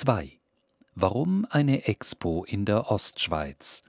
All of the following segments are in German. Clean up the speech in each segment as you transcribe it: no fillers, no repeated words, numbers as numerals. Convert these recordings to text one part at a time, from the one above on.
2. Warum eine Expo in der Ostschweiz?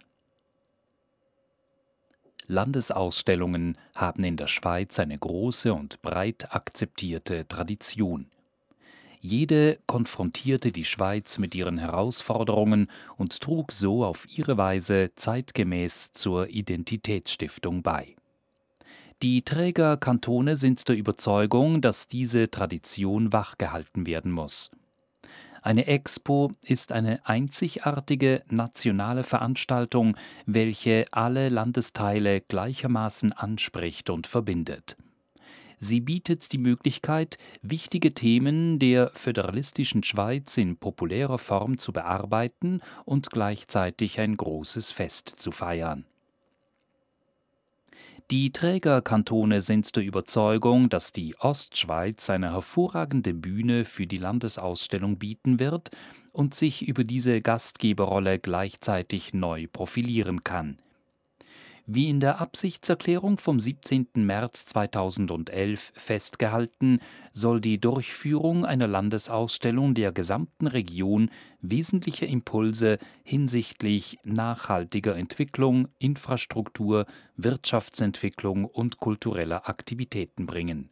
Landesausstellungen haben in der Schweiz eine große und breit akzeptierte Tradition. Jede konfrontierte die Schweiz mit ihren Herausforderungen und trug so auf ihre Weise zeitgemäß zur Identitätsstiftung bei. Die Trägerkantone sind der Überzeugung, dass diese Tradition wachgehalten werden muss. Eine Expo ist eine einzigartige nationale Veranstaltung, welche alle Landesteile gleichermaßen anspricht und verbindet. Sie bietet die Möglichkeit, wichtige Themen der föderalistischen Schweiz in populärer Form zu bearbeiten und gleichzeitig ein großes Fest zu feiern. Die Trägerkantone sind der Überzeugung, dass die Ostschweiz eine hervorragende Bühne für die Landesausstellung bieten wird und sich über diese Gastgeberrolle gleichzeitig neu profilieren kann. Wie in der Absichtserklärung vom 17. März 2011 festgehalten, soll die Durchführung einer Landesausstellung der gesamten Region wesentliche Impulse hinsichtlich nachhaltiger Entwicklung, Infrastruktur, Wirtschaftsentwicklung und kultureller Aktivitäten bringen.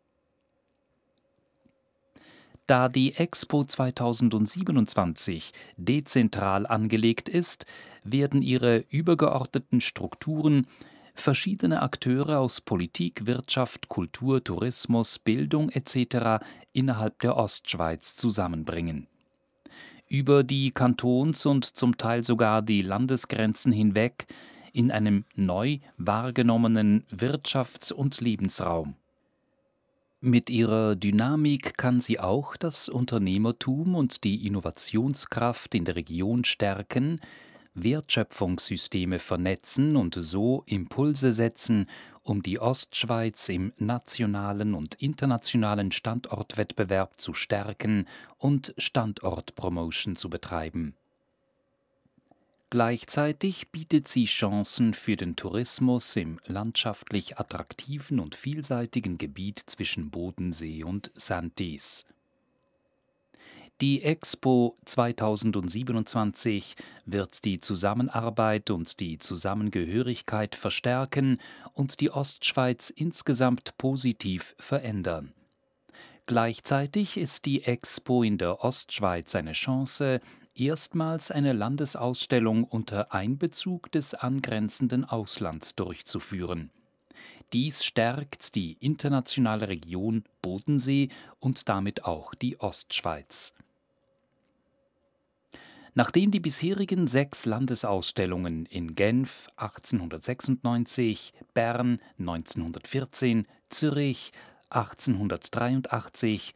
Da die Expo 2027 dezentral angelegt ist, werden ihre übergeordneten Strukturen verschiedene Akteure aus Politik, Wirtschaft, Kultur, Tourismus, Bildung etc. innerhalb der Ostschweiz zusammenbringen. Über die Kantons- und zum Teil sogar die Landesgrenzen hinweg in einem neu wahrgenommenen Wirtschafts- und Lebensraum. Mit ihrer Dynamik kann sie auch das Unternehmertum und die Innovationskraft in der Region stärken, Wertschöpfungssysteme vernetzen und so Impulse setzen, um die Ostschweiz im nationalen und internationalen Standortwettbewerb zu stärken und Standortpromotion zu betreiben. Gleichzeitig bietet sie Chancen für den Tourismus im landschaftlich attraktiven und vielseitigen Gebiet zwischen Bodensee und Saint-Dié. Die Expo 2027 wird die Zusammenarbeit und die Zusammengehörigkeit verstärken und die Ostschweiz insgesamt positiv verändern. Gleichzeitig ist die Expo in der Ostschweiz eine Chance, erstmals eine Landesausstellung unter Einbezug des angrenzenden Auslands durchzuführen. Dies stärkt die internationale Region Bodensee und damit auch die Ostschweiz. Nachdem die bisherigen 6 Landesausstellungen in Genf 1896, Bern 1914, Zürich 1883,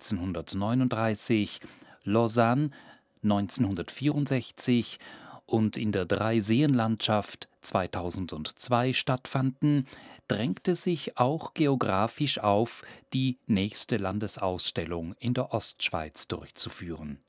1939, Lausanne 1964 und in der Dreiseenlandschaft 2002 stattfanden, drängte sich auch geografisch auf, die nächste Landesausstellung in der Ostschweiz durchzuführen.